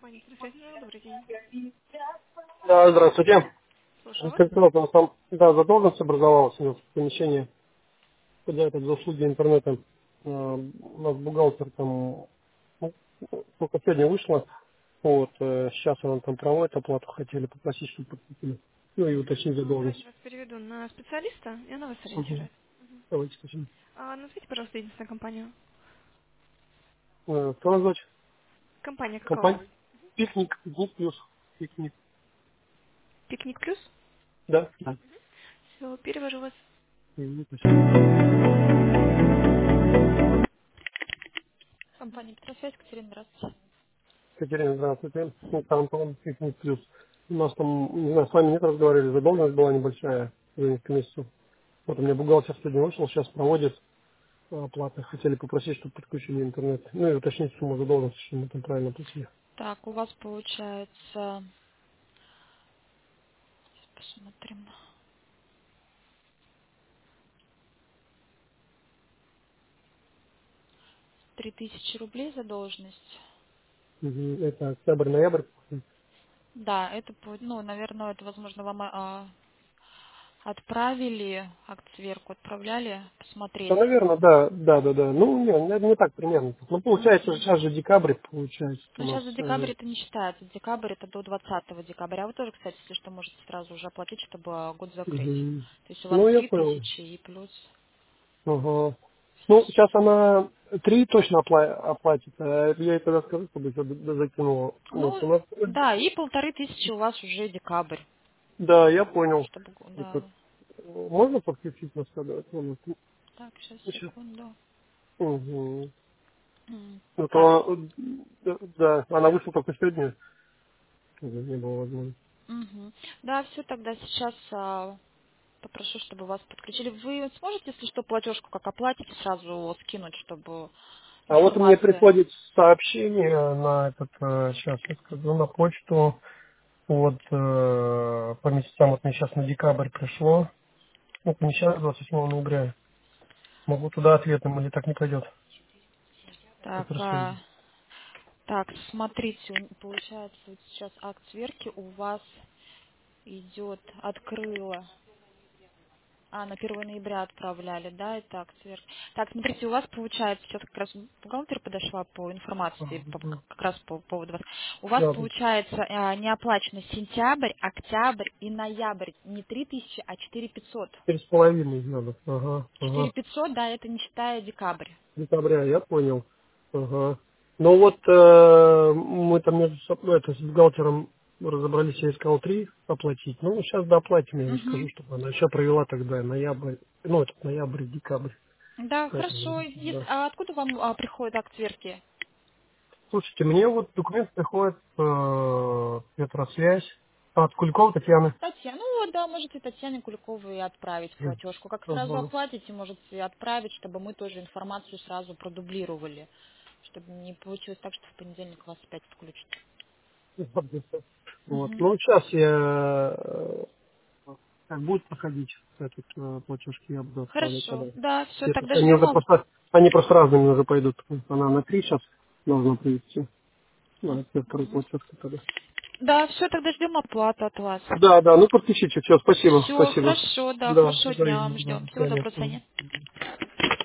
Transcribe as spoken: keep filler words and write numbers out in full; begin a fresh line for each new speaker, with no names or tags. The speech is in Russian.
Компания «Профессионал», добрый день.
Да, здравствуйте.
Слушаю вас.
Как раз у нас там, да, задолженность образовалась у нас в помещении, куда это за услуги интернета. Э, У нас бухгалтер там, ну, только сегодня вышла, вот, э, сейчас она там проводит оплату, хотели попросить, чтобы подключили. Ну и уточнить
Ну, давайте
задолженность.
вас переведу на специалиста, и она вас
Угу.
ориентирует.
Давайте скажем.
А, назовите, пожалуйста, единственную компанию.
Э, Кто назвать?
Компания какова?
Компания? Пикник, Пикник Плюс. Пикник.
Пикник Плюс?
Да? Да.
Все, перевожу вас.
Мгм, спасибо.
Компания «Петросвязь», Катерина, здравствуйте.
Катерина, здравствуйте. Ну, там, по-моему, Пикник Плюс. У нас там, не знаю, с вами нет разговаривали, задолженность была небольшая за несколько месяцев. Вот у меня бухгалтер сегодня вышел, сейчас проводит оплаты. Хотели попросить, чтобы подключили интернет. Ну и уточнить сумму задолженности, что мы там правильно платили.
Так, у вас получается, посмотрим, три тысячи рублей задолженность.
Мгм. Это октябрь, ноябрь.
Да, это, по- ну, наверное, это, возможно, вам а, отправили, акт сверху отправляли,
Да,
посмотреть.
наверное, да, да, да, да. Ну, не, не, не так примерно. Ну, получается,
Мгм.
сейчас же декабрь, получается, у
Ну,
нас.
сейчас за
э,
декабрь это не считается. Декабрь это до двадцатого декабря. А вы тоже, кстати, если что, можете сразу уже оплатить, чтобы а, год закрыть.
мгм.
То есть у вас
Ну, я
три
понял.
тысячи и плюс...
Ага. Ну, сейчас она три точно опла- оплатит. А я ей тогда скажу, чтобы еще д- д- закинула. Вот у
Ну,
нас.
да, и полторы тысячи у вас уже декабрь.
Да, я понял.
Чтобы,
Это,
да.
э, можно подключить нас когда? Ну,
Так, сейчас,
сейчас.
секунду.
Угу.
М,
Ну,
Так,
то, э, да, да, она вышла только сегодня. Уже не было возможности.
мгм. Да, все, тогда сейчас а, попрошу, чтобы вас подключили. Вы сможете, если что, платежку как оплатите, сразу скинуть, чтобы
А вот мне
информация...
приходит сообщение на этот, э, сейчас я скажу, на почту. Вот э, по месяцам, вот мне сейчас на декабрь пришло. Ну, не сейчас, двадцать седьмого ноября. Могу туда ответом или так не пойдет.
Так,
Это рассказываю.
а, Так, смотрите, у- получается, вот сейчас акт сверки у вас идет, открыла. А, на первого ноября отправляли, да, это акт сверки. Так, смотрите, у вас получается, сейчас как раз бухгалтер подошла по информации, по-
Ага.
как раз по поводу вас. У вас
Да, да.
получается а, не оплачено сентябрь, октябрь и ноябрь. Не три тысячи, а четыре пятьсот.
Четыре с половиной надо. Ага,
Четыре
ага.
пятьсот, да, это не считая декабрь.
Декабря, я понял. Ага. Ну вот э, мы там между собой, это, с бухгалтером разобрались, я искал три оплатить. Ну, сейчас дооплатим, я ей скажу,
Угу.
чтобы она еще провела тогда ноябрь, ну, этот ноябрь, декабрь.
Да,
Это,
хорошо. Если-
да.
а откуда вам а, приходит акт сверки?
Слушайте, мне вот документ приходит э, Петросвязь от Куликова Татьяны.
Татьяна, ну вот, да, можете Татьяне Куликовой отправить
Мгм.
платежку. Как сразу
Ага.
оплатите, можете отправить, чтобы мы тоже информацию сразу продублировали. Чтобы не получилось так, что в понедельник вас опять отключат.
Вот.
Мгм.
Ну, сейчас я э, как будет проходить этот э, платежки, я буду отправлять
Хорошо.
тогда.
Да, все,
Это,
тогда
они
ждем.
уже
об-
просто, они просто разными уже пойдут. Она на три сейчас должна привести. Ну, это второй
Мгм.
платежка тогда.
Да, все, тогда ждем оплату от вас.
Да, да, ну подключите, все, спасибо,
Все,
спасибо.
хорошо, да,
Да,
хорошего дня вам
взаимно, да,
ждем.
до
Всего
свидания.
доброго, Саня.